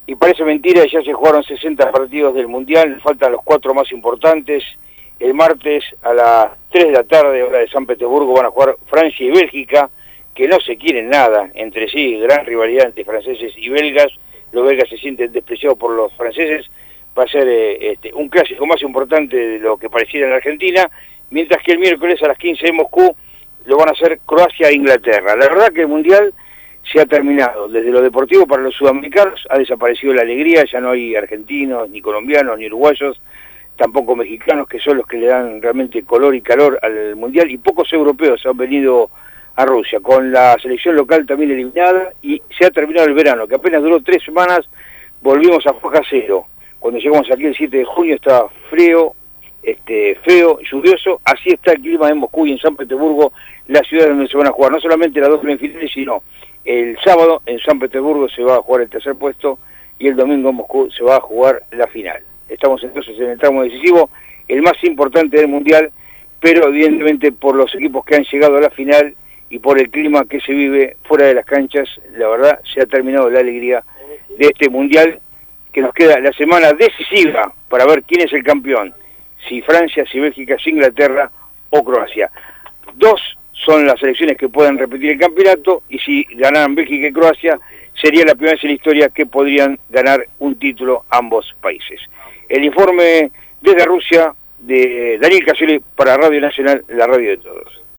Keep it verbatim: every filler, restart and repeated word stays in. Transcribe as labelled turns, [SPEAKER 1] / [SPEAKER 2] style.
[SPEAKER 1] Y parece mentira, ya se jugaron sesenta partidos del Mundial, faltan los cuatro más importantes. El martes a las tres de la tarde, hora de San Petersburgo, van a jugar Francia y Bélgica, que no se quieren nada entre sí, gran rivalidad entre franceses y belgas. Los belgas se sienten despreciados por los franceses. Va a ser eh, este, un clásico más importante de lo que pareciera en la Argentina, mientras que el miércoles a las quince en Moscú lo van a hacer Croacia e Inglaterra. La verdad que el Mundial se ha terminado. Desde lo deportivo para los sudamericanos ha desaparecido la alegría, ya no hay argentinos, ni colombianos, ni uruguayos, tampoco mexicanos, que son los que le dan realmente color y calor al Mundial, y pocos europeos han venido a Rusia, con la selección local también eliminada, y se ha terminado el verano, que apenas duró tres semanas, volvimos a foja cero. Cuando llegamos aquí el siete de junio estaba frío, este, feo, lluvioso. Así está el clima en Moscú y en San Petersburgo, la ciudad donde se van a jugar no solamente las dos semifinales, sino el sábado en San Petersburgo se va a jugar el tercer puesto y el domingo en Moscú se va a jugar la final. Estamos entonces en el tramo decisivo, el más importante del Mundial, pero evidentemente por los equipos que han llegado a la final y por el clima que se vive fuera de las canchas, la verdad se ha terminado la alegría de este Mundial, que nos queda la semana decisiva para ver quién es el campeón, si Francia, si Bélgica, si Inglaterra o Croacia. Dos son las selecciones que pueden repetir el campeonato, y si ganaran Bélgica y Croacia, sería la primera vez en la historia que podrían ganar un título ambos países. El informe desde Rusia de Daniel Caselli para Radio Nacional, la radio de todos.